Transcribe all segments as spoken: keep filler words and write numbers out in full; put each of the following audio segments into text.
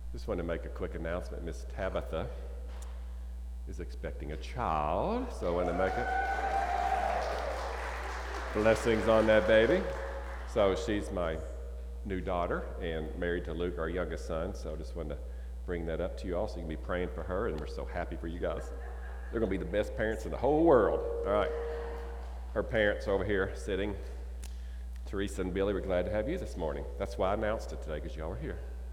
Just want to make a quick announcement. Miss Tabitha is expecting a child, so I want to make it. Blessings on that baby. So she's my new daughter and married to Luke, our youngest son. So I just wanted to bring that up to you all so you can be praying for her, and we're so happy for you guys. They're going to be the best parents in the whole world. All right. Her parents over here sitting. Teresa and Billy, we're glad to have you this morning. That's why I announced it today, because y'all are here.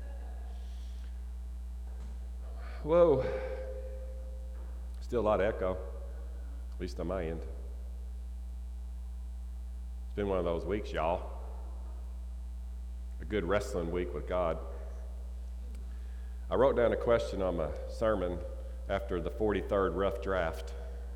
Whoa. Still a lot of echo, at least on my end. It's been one of those weeks, y'all. A good wrestling week with God. I wrote down a question on my sermon after the forty-third rough draft.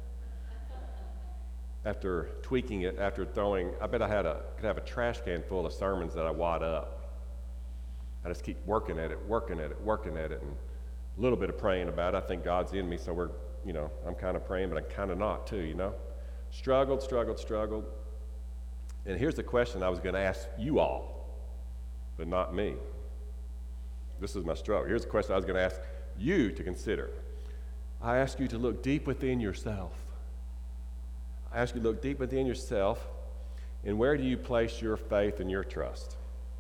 After tweaking it, after throwing, I bet I had a could have a trash can full of sermons that I wad up. I just keep working at it, working at it, working at it, and a little bit of praying about it. I think God's in me, so we're, you know, I'm kind of praying, but I'm kind of not too, you know. Struggled, struggled, struggled. And here's the question I was going to ask you all, but not me. This is my struggle. Here's the question I was going to ask you to consider. I ask you to look deep within yourself. I ask you to look deep within yourself, and where do you place your faith and your trust?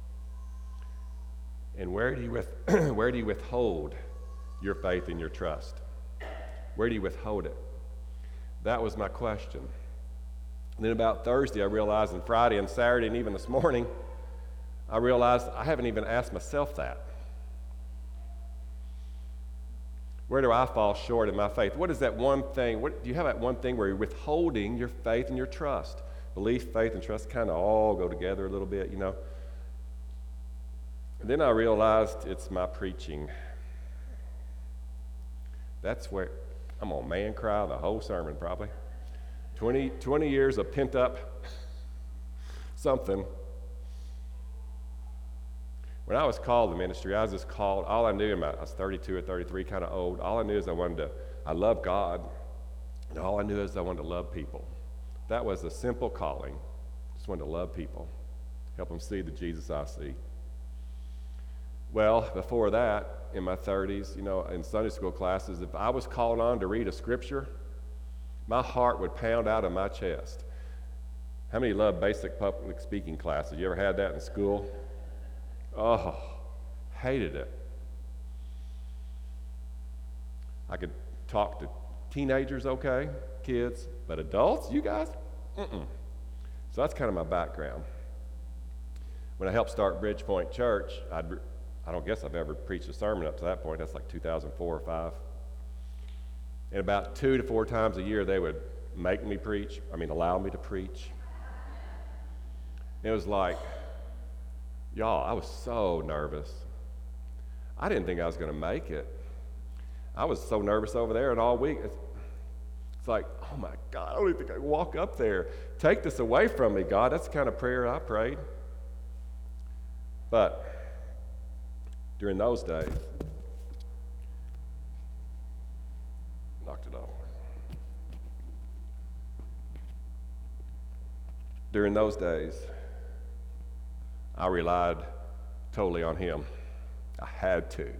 And where do you with, where do you withhold your faith and your trust? Where do you withhold it? That was my question. And then about Thursday, I realized, and Friday and Saturday, and even this morning, I realized I haven't even asked myself that. Where do I fall short in my faith? What is that one thing? What, do you have that one thing where you're withholding your faith and your trust? Belief, faith, and trust kind of all go together a little bit, you know. And then I realized it's my preaching. That's where I'm going to man cry the whole sermon probably. twenty, twenty years of pent up something. When I was called to ministry, I was just called, all I knew, I was thirty-two or thirty-three, kind of old. All I knew is I wanted to, I love God, and all I knew is I wanted to love people. That was a simple calling. Just wanted to love people, help them see the Jesus I see. Well, before that, in my thirties, you know, in Sunday school classes, if I was called on to read a scripture, my heart would pound out of my chest. How many love basic public speaking classes? You ever had that in school? Oh, hated it. I could talk to teenagers, okay, kids, but adults, you guys? Mm-mm. So that's kind of my background. When I helped start Bridgepoint Church, I'd, I don't guess I've ever preached a sermon up to that point. That's like two thousand four or five. And about two to four times a year, they would make me preach, I mean, allow me to preach. It was like, y'all, I was so nervous. I didn't think I was going to make it. I was so nervous over there, and all week, it's, it's like, oh my God, I don't even think I can walk up there. Take this away from me, God. That's the kind of prayer I prayed. But during those days, knocked it off. During those days, I relied totally on him. I had to.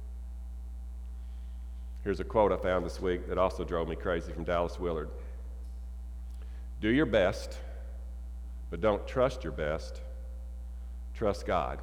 Here's a quote I found this week that also drove me crazy from Dallas Willard. Do your best, but don't trust your best. Trust God.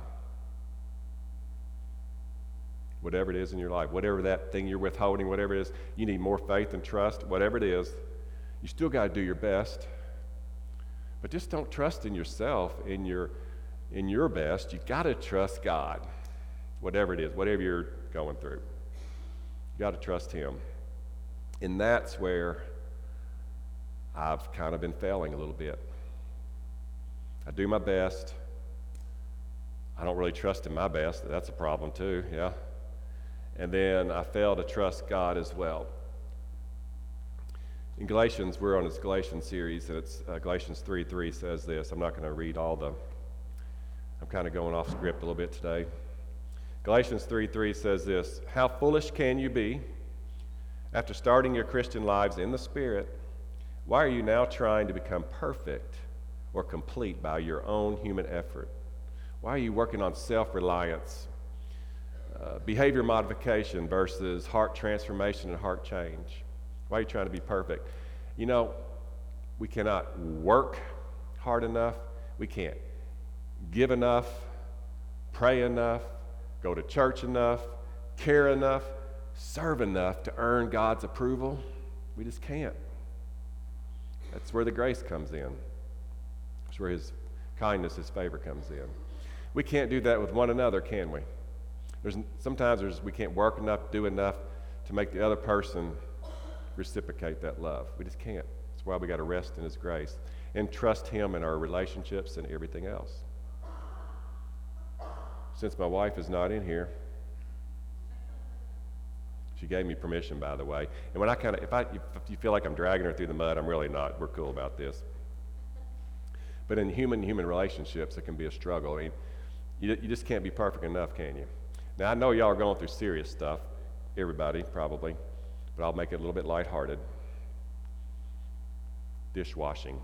Whatever it is in your life, whatever that thing you're withholding, whatever it is, you need more faith and trust, whatever it is, you still got to do your best. But just don't trust in yourself, in your in your best. You got to trust God, whatever it is, whatever you're going through. You got to trust him. And that's where I've kind of been failing a little bit. I do my best. I don't really trust in my best. That's a problem too, yeah. And then I fail to trust God as well. In Galatians, we're on this Galatians series, and it's uh, Galatians three three says this. I'm not going to read all the I'm kind of going off script a little bit today. Galatians three three says this, how foolish can you be? After starting your Christian lives in the Spirit, why are you now trying to become perfect or complete by your own human effort? Why are you working on self-reliance? uh, behavior modification versus heart transformation and heart change. Why are you trying to be perfect? You know, we cannot work hard enough. We can't give enough, pray enough, go to church enough, care enough, serve enough to earn God's approval. We just can't. That's where the grace comes in. That's where his kindness, his favor comes in. We can't do that with one another, can we? There's sometimes there's we can't work enough, do enough to make the other person reciprocate that love. We just can't. That's why we got to rest in his grace and trust him in our relationships and everything else. Since my wife is not in here, she gave me permission, by the way. And when I kind of, if I, if you feel like I'm dragging her through the mud, I'm really not. We're cool about this. But in human-human relationships, it can be a struggle. I mean, you, you just can't be perfect enough, can you? Now, I know y'all are going through serious stuff, everybody, probably, but I'll make it a little bit lighthearted. Dishwashing.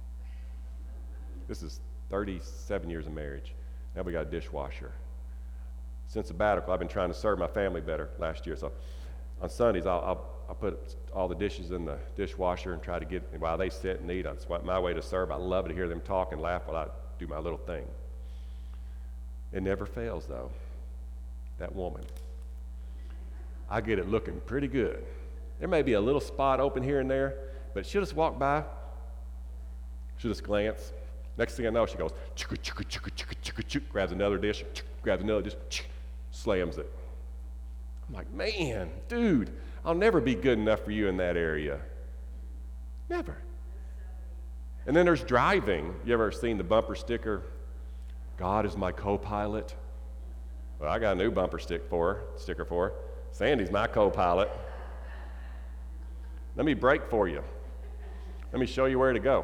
This is thirty-seven years of marriage. Now we got a dishwasher. Since sabbatical, I've been trying to serve my family better last year. So on Sundays, I'll, I'll, I'll put all the dishes in the dishwasher and try to get, while they sit and eat, that's my way to serve. I love to hear them talk and laugh while I do my little thing. It never fails, though. That woman. I get it looking pretty good. There may be a little spot open here and there, but she'll just walk by. She'll just glance. Next thing I know, she goes, chicka, chicka, chicka, chicka, chicka, chicka, grabs another dish, chicka, grabs another dish, chicka, slams it. I'm like, man, dude, I'll never be good enough for you in that area. Never. And then there's driving. You ever seen the bumper sticker, God is my co-pilot? Well, I got a new bumper stick for her, sticker for her. Sandy's my co-pilot. Let me brake for you. Let me show you where to go.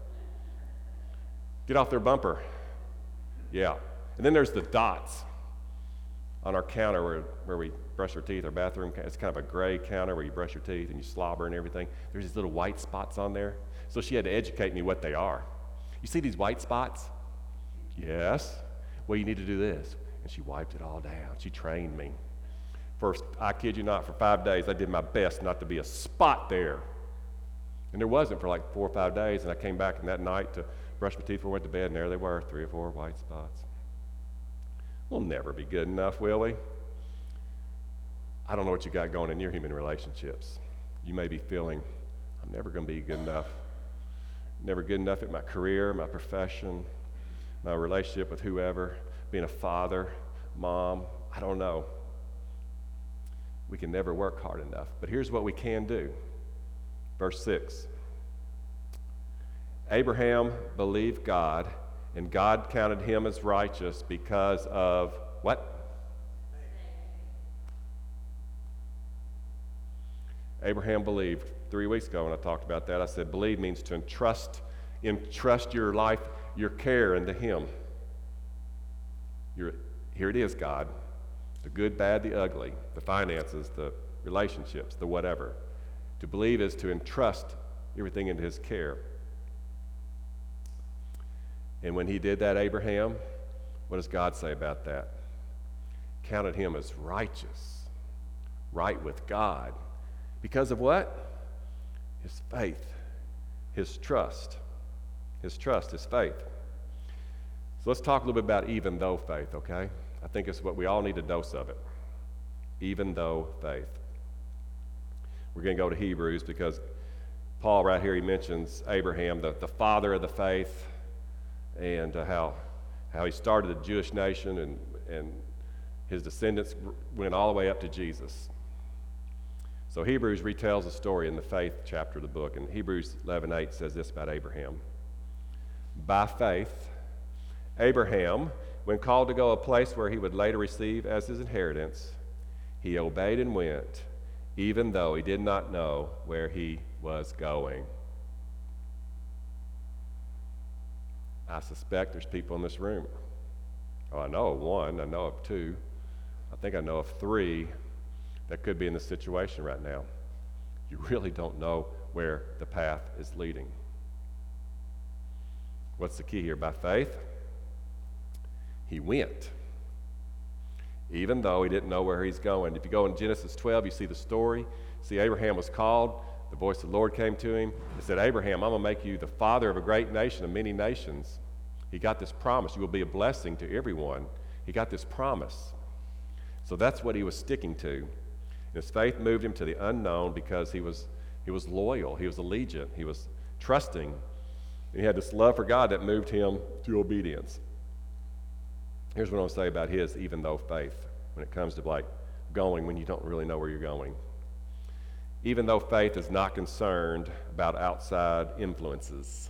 Get off their bumper. Yeah. And then there's the dots on our counter where, where we brush our teeth, our bathroom. It's kind of a gray counter where you brush your teeth and you slobber and everything. There's these little white spots on there. So she had to educate me what they are. You see these white spots? Yes. Well, you need to do this. And she wiped it all down. She trained me. First, I kid you not, for five days, I did my best not to be a spot there. And there wasn't for like four or five days. And I came back in that night to brush my teeth before I went to bed, and there they were, three or four white spots. We'll never be good enough, will we? I don't know what you got going in your human relationships. You may be feeling, I'm never going to be good enough. Never good enough at my career, my profession, my relationship with whoever, being a father, mom, I don't know. We can never work hard enough. But here's what we can do. Verse six. Abraham believed God, and God counted him as righteous because of what? Abraham believed. Three weeks ago when I talked about that, I said believe means to entrust, entrust your life, your care into him. You're, here it is, God. The good, bad, the ugly, the finances, the relationships, the whatever. To believe is to entrust everything into his care. And when he did that, Abraham, what does God say about that? Counted him as righteous, right with God. Because of what? His faith, his trust. His trust, his faith. So let's talk a little bit about even though faith, okay? I think it's what we all need a dose of it. Even though faith. We're going to go to Hebrews because Paul right here, he mentions Abraham, the, the father of the faith, and uh, how, how he started the Jewish nation, and, and his descendants went all the way up to Jesus. So Hebrews retells the story in the faith chapter of the book, and Hebrews eleven eight says this about Abraham. By faith, Abraham, when called to go a place where he would later receive as his inheritance, he obeyed and went, even though he did not know where he was going. I suspect there's people in this room. Oh, I know of one, I know of two, I think I know of three that could be in this situation right now. You really don't know where the path is leading. What's the key here? By faith, he went. even though he didn't know where he's going. If you go in Genesis twelve, you see the story. See, Abraham was called. The voice of the Lord came to him and said, Abraham, I'm going to make you the father of a great nation of many nations. He got this promise. You will be a blessing to everyone. He got this promise. So that's what he was sticking to. His faith moved him to the unknown because he was, he was loyal. He was allegiant. He was trusting. And he had this love for God that moved him to obedience. Here's what I want to say about his even though faith when it comes to like going when you don't really know where you're going. Even though faith is not concerned about outside influences,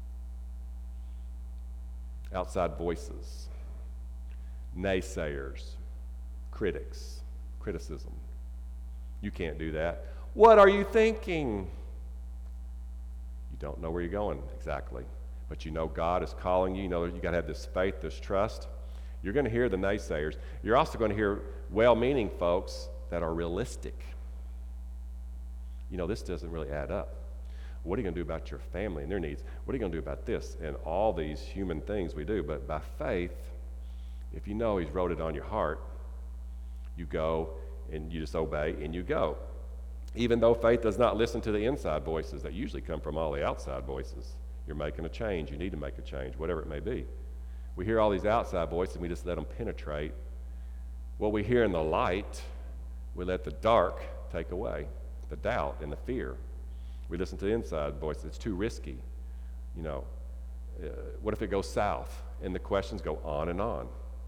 outside voices, naysayers, critics, criticism. You can't do that. What are you thinking? You don't know where you're going exactly, but you know God is calling you. You know you got to have this faith, this trust. You're going to hear the naysayers. You're also going to hear well-meaning folks that are realistic. You know, this doesn't really add up. What are you going to do about your family and their needs? What are you going to do about this? And all these human things we do. But by faith, if you know he's wrote it on your heart, you go and you just obey and you go. Even though faith does not listen to the inside voices that usually come from all the outside voices. You're making a change. You need to make a change, whatever it may be. We hear all these outside voices and we just let them penetrate. What we hear in the light, we let the dark take away. The doubt and the fear. We listen to the inside voice. It's too risky. You know, uh, what if it goes south? And the questions go on and on.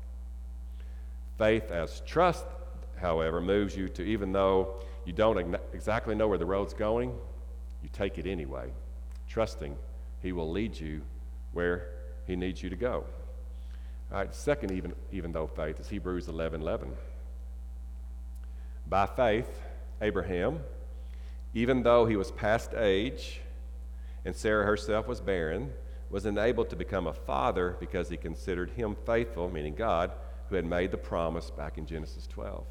Faith as trust, however, moves you to, even though you don't exactly know where the road's going, you take it anyway, trusting he will lead you where he needs you to go. All right, second even, even though faith is Hebrews eleven eleven. By faith, Abraham, even though he was past age and Sarah herself was barren, was enabled to become a father because he considered him faithful, meaning God, who had made the promise back in Genesis twelve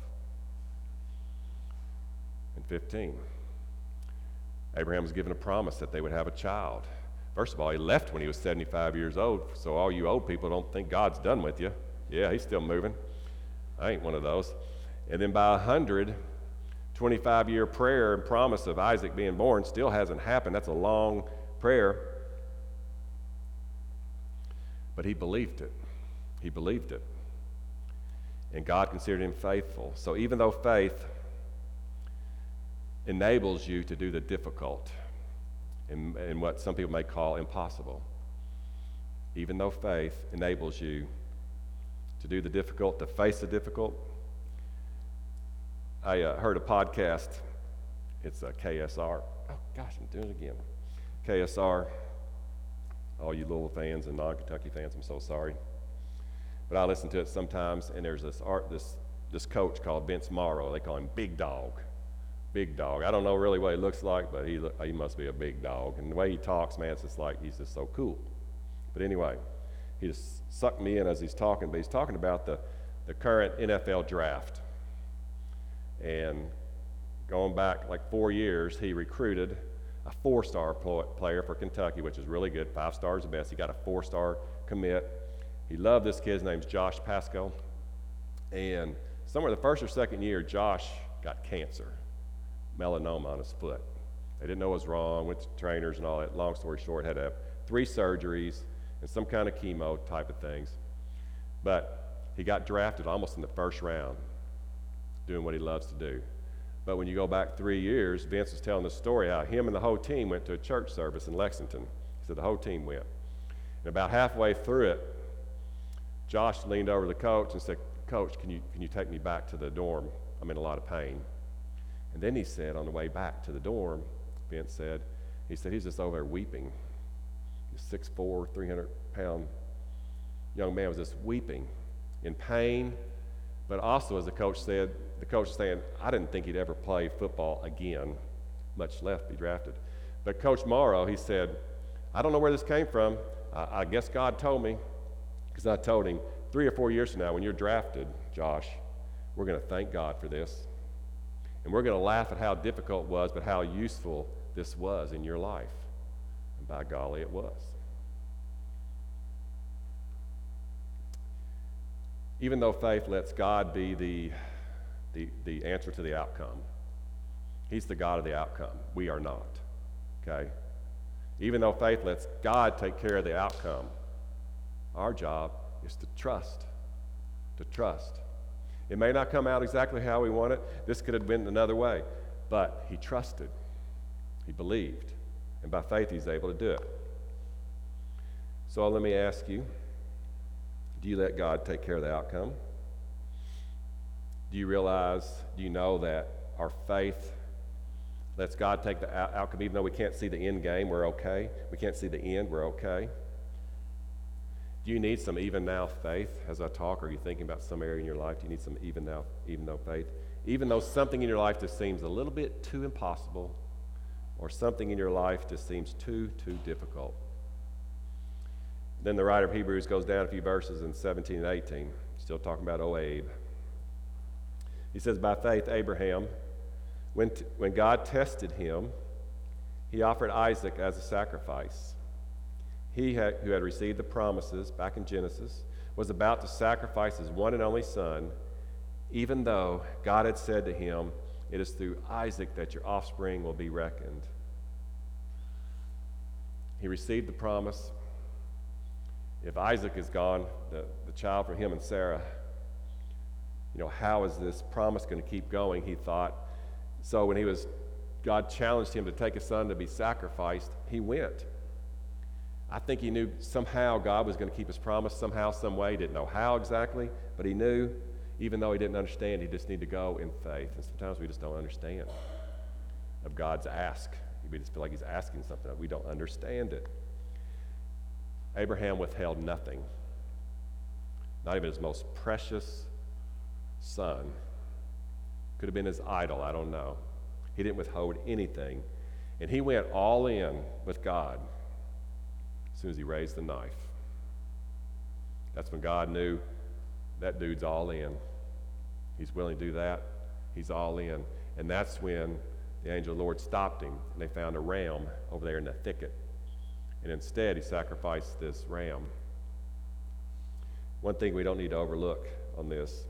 and fifteen. Abraham was given a promise that they would have a child. First of all, he left when he was seventy-five years old, so all you old people don't think God's done with you. Yeah, he's still moving. I ain't one of those. And then by one hundred, twenty-five-year prayer and promise of Isaac being born still hasn't happened. That's a long prayer. But he believed it. He believed it. And God considered him faithful. So even though faith enables you to do the difficult and, and what some people may call impossible, even though faith enables you to do the difficult, to face the difficult. I uh, heard a podcast. It's a K S R. Oh, gosh, I'm doing it again. K S R. All you Louisville fans and non-Kentucky fans, I'm so sorry. But I listen to it sometimes, and there's this art, this this coach called Vince Morrow. They call him Big Dog. Big Dog. I don't know really what he looks like, but he look, he must be a big dog. And the way he talks, man, it's just like he's just so cool. But anyway, he just sucked me in as he's talking, but he's talking about the, the current N F L draft. And going back like four years, he recruited a four-star player for Kentucky, which is really good. Five stars the best. He got a four-star commit. He loved this kid. His name's Josh Pascal. And somewhere the first or second year, Josh got cancer, melanoma on his foot. They didn't know what was wrong, went to trainers and all that. Long story short, had to have three surgeries and some kind of chemo type of things. But he got drafted almost in the first round, doing what he loves to do. But when you go back three years, Vince was telling the story how him and the whole team went to a church service in Lexington. He said the whole team went. And about halfway through it, Josh leaned over to the coach and said, "Coach, can you, can you take me back to the dorm? I'm in a lot of pain." And then he said on the way back to the dorm, Vince said, he said he's just over there weeping. He's six foot four, three hundred pound young man was just weeping in pain. But also, as the coach said, the coach was saying, I didn't think he'd ever play football again, much less be drafted. But Coach Morrow, he said, I don't know where this came from. I, I guess God told me, because I told him, three or four years from now, when you're drafted, Josh, we're going to thank God for this. And we're going to laugh at how difficult it was, but how useful this was in your life. And by golly, it was. even though faith lets God be the, the, the answer to the outcome. He's the God of the outcome. We are not, okay? Even though faith lets God take care of the outcome, our job is to trust, to trust. It may not come out exactly how we want it. This could have been another way, but he trusted. He believed, and by faith he's able to do it. So let me ask you, do you let God take care of the outcome? Do you realize, do you know that our faith lets God take the out- outcome, even though we can't see the end game, we're okay? We can't see the end, we're okay? Do you need some even now faith as I talk? Or are you thinking about some area in your life? Do you need some even now, even though faith? Even though something in your life just seems a little bit too impossible, or something in your life just seems too, too difficult. Then the writer of Hebrews goes down a few verses in seventeen and eighteen, still talking about old Abe. He says, by faith, Abraham, when, t- when God tested him, he offered Isaac as a sacrifice. He had, who had received the promises back in Genesis was about to sacrifice his one and only son, even though God had said to him, it is through Isaac that your offspring will be reckoned. He received the promise. If Isaac is gone, the, the child from him and Sarah, you know, how is this promise going to keep going, he thought. So when he was, God challenged him to take his son to be sacrificed, he went. I think he knew somehow God was going to keep his promise, somehow, some way. He didn't know how exactly, but he knew, even though he didn't understand, he just needed to go in faith. And sometimes we just don't understand of God's ask. We just feel like he's asking something. We don't understand it. Abraham withheld nothing, not even his most precious son. Could have been his idol, I don't know. He didn't withhold anything. And he went all in with God as soon as he raised the knife. That's when God knew that dude's all in. He's willing to do that. He's all in. And that's when the angel of the Lord stopped him, and they found a ram over there in the thicket. And instead, he sacrificed this ram. One thing we don't need to overlook on this,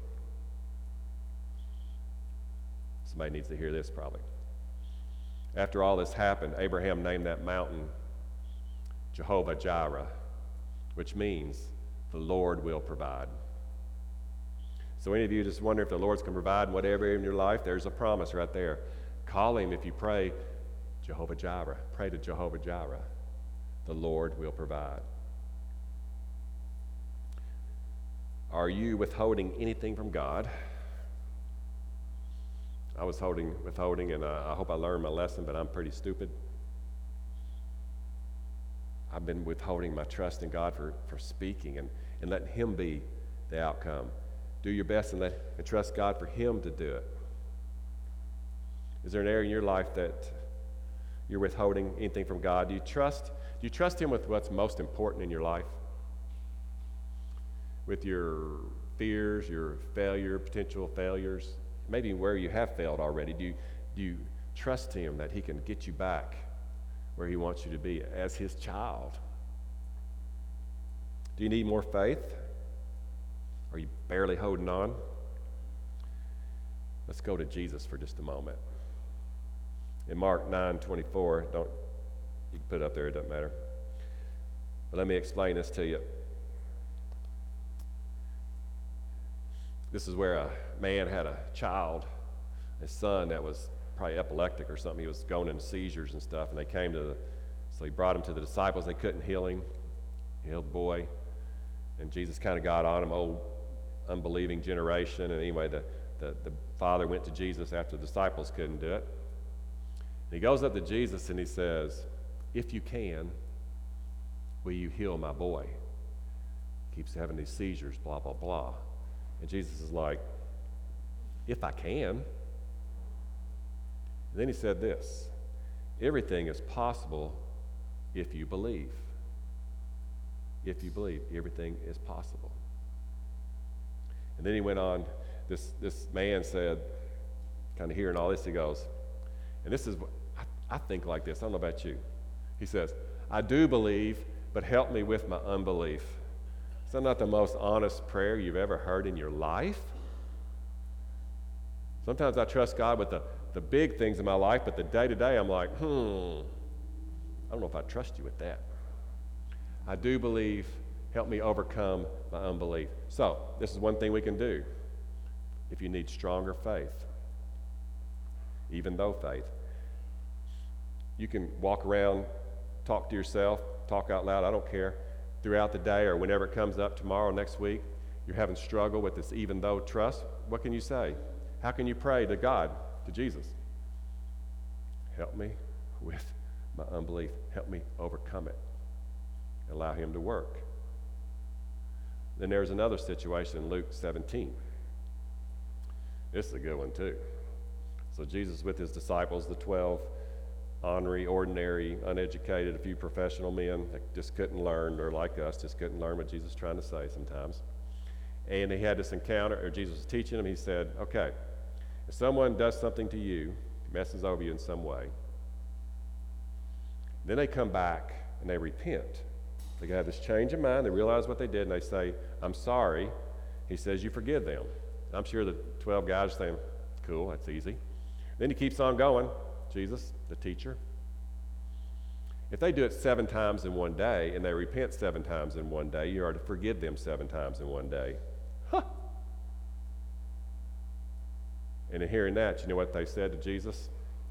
somebody needs to hear this probably. After all this happened, Abraham named that mountain Jehovah Jireh, which means the Lord will provide. So any of you just wonder if the Lord's going to provide in whatever area in your life, there's a promise right there. Call him if you pray, Jehovah Jireh. Pray to Jehovah Jireh. The Lord will provide. Are you withholding anything from God? I was holding, withholding, and uh, I hope I learned my lesson, but I'm pretty stupid. I've been withholding my trust in God for, for speaking and, and letting him be the outcome. Do your best and, let, and trust God for him to do it. Is there an area in your life that you're withholding anything from God? Do you trust, do you trust him with what's most important in your life? With your fears, your failure, potential failures, maybe where you have failed already. Do you, do you trust him that he can get you back where he wants you to be as his child? Do you need more faith? Are you barely holding on? Let's go to Jesus for just a moment. In Mark nine twenty-four, don't, you can put it up there, it doesn't matter. But let me explain this to you. This is where a man had a child, a son that was probably epileptic or something. He was going into seizures and stuff, and they came to the, so he brought him to the disciples. They couldn't heal him. He healed the boy. And Jesus kind of got on him, old unbelieving generation. And anyway, the, the, the father went to Jesus after the disciples couldn't do it. And he goes up to Jesus and he says, if you can, will you heal my boy? Keeps having these seizures, blah, blah, blah. And Jesus is like, if I can. And then he said this, everything is possible if you believe. If you believe, everything is possible. And then he went on, this, this man said, kind of hearing all this, he goes, and this is, I, I think like this, I don't know about you. He says, I do believe, but help me with my unbelief. that not the most honest prayer you've ever heard in your life? Sometimes I trust God with the, the big things in my life, but the day-to-day I'm like, hmm, I don't know if I trust you with that. I do believe, help me overcome my unbelief. So, this is one thing we can do if you need stronger faith, even though faith. You can walk around, talk to yourself, talk out loud, I don't care, throughout the day or whenever it comes up tomorrow, next week, you're having struggle with this even though trust. What can you say? How can you pray to God, to Jesus? Help me with my unbelief. Help me overcome it. Allow him to work. Then there's another situation in Luke seventeen. This is a good one too. So Jesus with his disciples, the twelve, ornery, ordinary, uneducated, a few professional men that just couldn't learn, or like us, just couldn't learn what Jesus was trying to say sometimes. And he had this encounter, or Jesus was teaching them, he said, okay, if someone does something to you, messes over you in some way, then they come back and they repent. They have this change of mind, they realize what they did, and they say, I'm sorry. He says, you forgive them. I'm sure the twelve guys are saying, cool, that's easy. Then he keeps on going, Jesus, the teacher. If they do it seven times in one day, and they repent seven times in one day, you are to forgive them seven times in one day. Huh. And in hearing that, you know what they said to Jesus?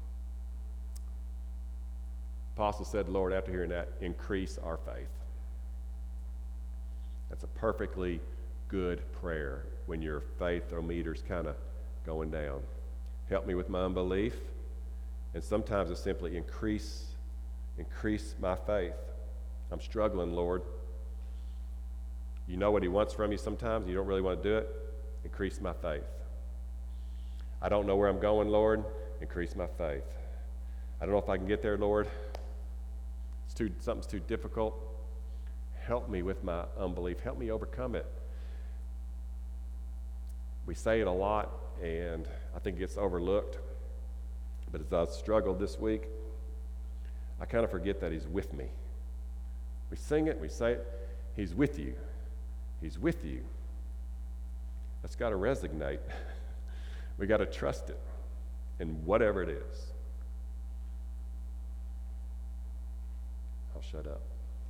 Apostle said, Lord, after hearing that, increase our faith. That's a perfectly good prayer when your faith-o-meter's kind of going down. Help me with my unbelief. And sometimes it's simply increase, increase my faith. I'm struggling, Lord. You know what he wants from you sometimes, and you don't really want to do it. Increase my faith. I don't know where I'm going, Lord. Increase my faith. I don't know if I can get there, Lord. It's too, something's too difficult. Help me with my unbelief. Help me overcome it. We say it a lot, and I think it gets overlooked. But as I struggled this week, I kind of forget that he's with me. We sing it, we say it, he's with you. He's with you. That's got to resonate. We got to trust it in whatever it is. I'll shut up.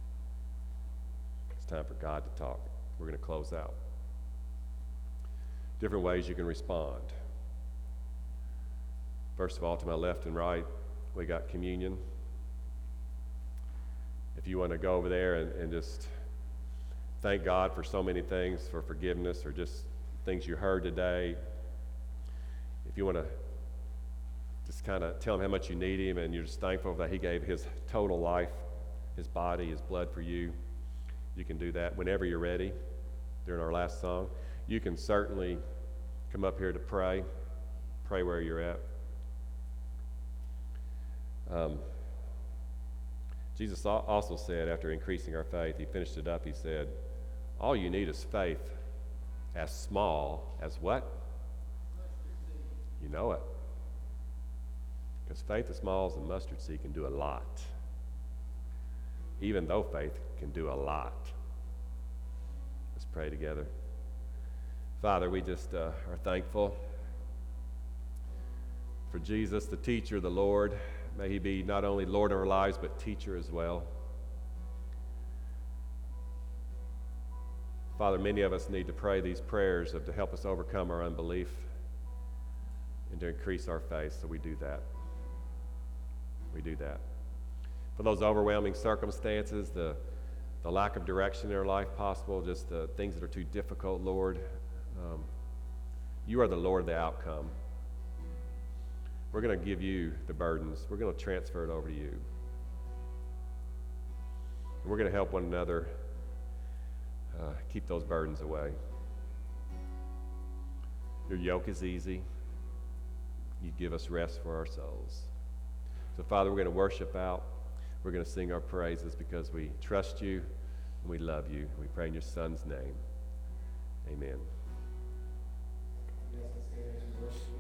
It's time for God to talk. We're going to close out. Different ways you can respond. First of all, to my left and right, we got communion. If you want to go over there and, and just thank God for so many things, for forgiveness or just things you heard today. If you want to just kind of tell him how much you need him and you're just thankful that he gave his total life, his body, his blood for you, you can do that whenever you're ready during our last song. You can certainly come up here to pray, pray where you're at. Um, Jesus also said, after increasing our faith, he finished it up, he said, all you need is faith as small as what? You know it. Because faith as small as a mustard seed can do a lot. Even though faith can do a lot. Let's pray together. Father, we just uh, are thankful for Jesus, the teacher, the Lord. May he be not only Lord of our lives, but teacher as well. Father, many of us need to pray these prayers of, to help us overcome our unbelief and to increase our faith, so we do that. We do that. For those overwhelming circumstances, the, the lack of direction in our life possible, just the things that are too difficult, Lord, um, you are the Lord of the outcome. We're going to give you the burdens. We're going to transfer it over to you. And we're going to help one another uh, keep those burdens away. Your yoke is easy. You give us rest for our souls. So, Father, we're going to worship out. We're going to sing our praises because we trust you and we love you. We pray in your Son's name. Amen. Yes,